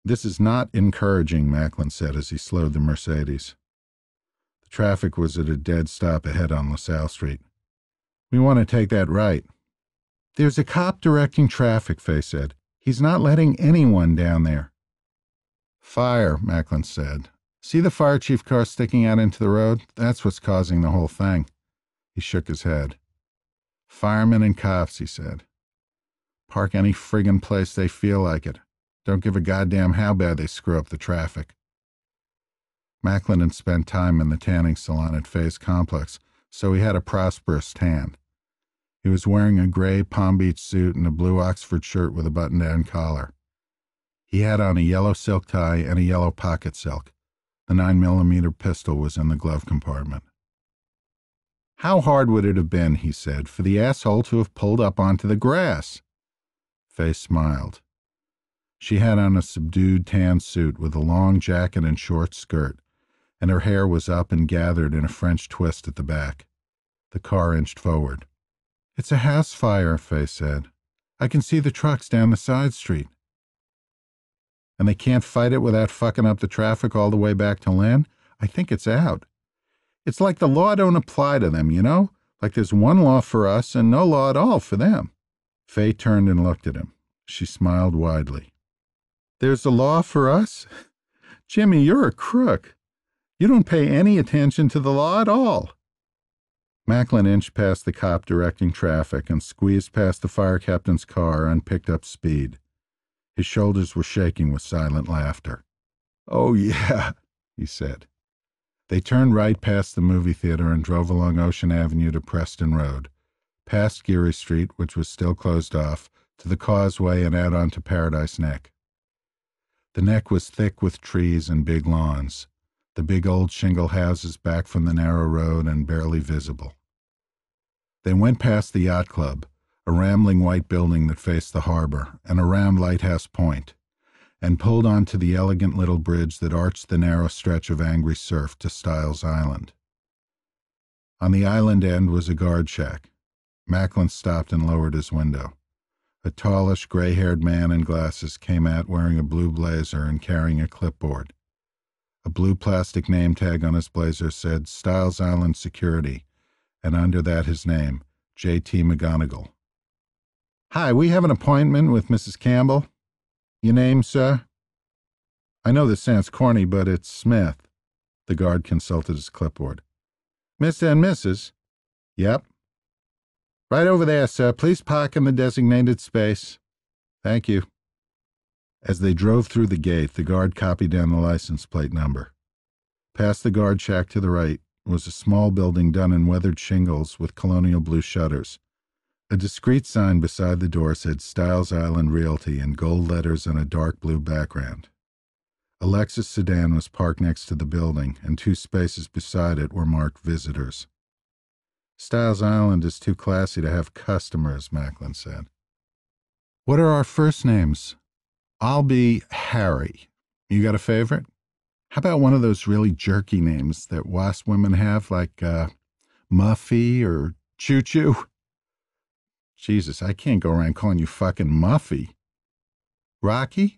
This is not encouraging, Macklin said as he slowed the Mercedes. The traffic was at a dead stop ahead on LaSalle Street. We want to take that right. There's a cop directing traffic, Fay said. He's not letting anyone down there. Fire, Macklin said. See the fire chief car sticking out into the road? That's what's causing the whole thing. He shook his head. Firemen and cops, he said. Park any friggin' place they feel like it. Don't give a goddamn how bad they screw up the traffic. Macklin had spent time in the tanning salon at Fay's complex, so he had a prosperous tan. He was wearing a gray Palm Beach suit and a blue Oxford shirt with a button-down collar. He had on a yellow silk tie and a yellow pocket silk. The 9mm pistol was in the glove compartment. How hard would it have been, he said, for the asshole to have pulled up onto the grass? Fay smiled. She had on a subdued tan suit with a long jacket and short skirt, and her hair was up and gathered in a French twist at the back. The car inched forward. It's a house fire, Fay said. I can see the trucks down the side street. And they can't fight it without fucking up the traffic all the way back to Lynn? I think it's out. It's like the law don't apply to them, you know? Like there's one law for us and no law at all for them. Fay turned and looked at him. She smiled widely. There's a law for us? Jimmy, you're a crook. You don't pay any attention to the law at all. Macklin inched past the cop directing traffic and squeezed past the fire captain's car and picked up speed. His shoulders were shaking with silent laughter. Oh, yeah, he said. They turned right past the movie theater and drove along Ocean Avenue to Preston Road, past Geary Street, which was still closed off, to the causeway and out onto Paradise Neck. The neck was thick with trees and big lawns, the big old shingle houses back from the narrow road and barely visible. They went past the yacht club, a rambling white building that faced the harbor, and around Lighthouse Point, and pulled onto the elegant little bridge that arched the narrow stretch of angry surf to Styles Island. On the island end was a guard shack. Macklin stopped and lowered his window. A tallish, gray-haired man in glasses came out wearing a blue blazer and carrying a clipboard. A blue plastic name tag on his blazer said Styles Island Security, and under that his name, J.T. McGonigal. Hi, we have an appointment with Mrs. Campbell. Your name, sir? I know this sounds corny, but it's Smith. The guard consulted his clipboard. Mr. and Mrs.? Yep. Right over there, sir. Please park in the designated space. Thank you. As they drove through the gate, the guard copied down the license plate number. Past the guard shack to the right was a small building done in weathered shingles with colonial blue shutters. A discreet sign beside the door said Styles Island Realty in gold letters on a dark blue background. A Lexus sedan was parked next to the building, and 2 spaces beside it were marked visitors. Styles Island is too classy to have customers, Macklin said. What are our first names? I'll be Harry. You got a favorite? How about one of those really jerky names that WASP women have, like Muffy or Choo Choo? Jesus, I can't go around calling you fucking Muffy. Rocky?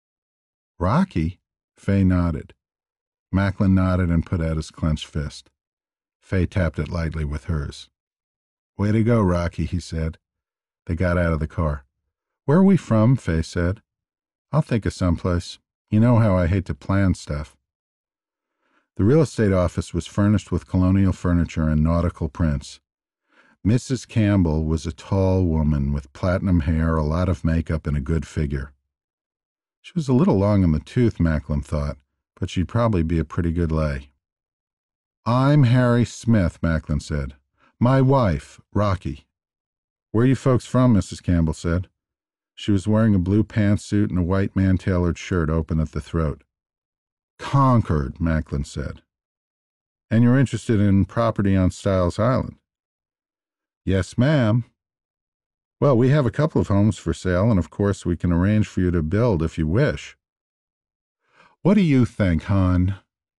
Rocky? Fay nodded. Macklin nodded and put out his clenched fist. Fay tapped it lightly with hers. Way to go, Rocky, he said. They got out of the car. Where are we from? Fay said. I'll think of someplace. You know how I hate to plan stuff. The real estate office was furnished with colonial furniture and nautical prints. Mrs. Campbell was a tall woman with platinum hair, a lot of makeup, and a good figure. She was a little long in the tooth, Macklin thought, but she'd probably be a pretty good lay. I'm Harry Smith, Macklin said. My wife, Rocky. Where are you folks from? Mrs. Campbell said. She was wearing a blue pantsuit and a white man-tailored shirt open at the throat. Concord, Macklin said. And you're interested in property on Styles Island? Yes, ma'am. Well, we have a couple of homes for sale, and of course we can arrange for you to build if you wish. What do you think, hon?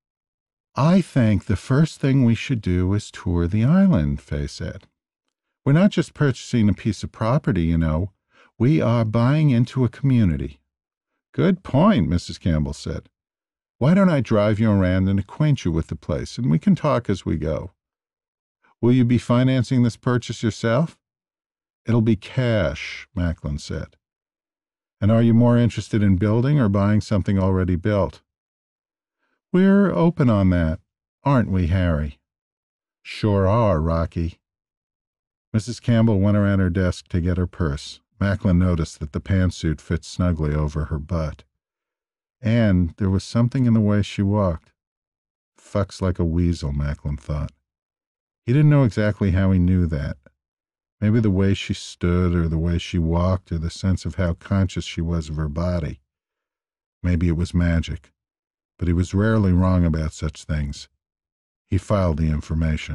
I think the first thing we should do is tour the island, Fay said. We're not just purchasing a piece of property, you know. We are buying into a community. Good point, Mrs. Campbell said. Why don't I drive you around and acquaint you with the place, and we can talk as we go. Will you be financing this purchase yourself? It'll be cash, Macklin said. And are you more interested in building or buying something already built? We're open on that, aren't we, Harry? Sure are, Rocky. Mrs. Campbell went around her desk to get her purse. Macklin noticed that the pantsuit fit snugly over her butt. And there was something in the way she walked. Fucks like a weasel, Macklin thought. He didn't know exactly how he knew that. Maybe the way she stood, or the way she walked, or the sense of how conscious she was of her body. Maybe it was magic. But he was rarely wrong about such things. He filed the information.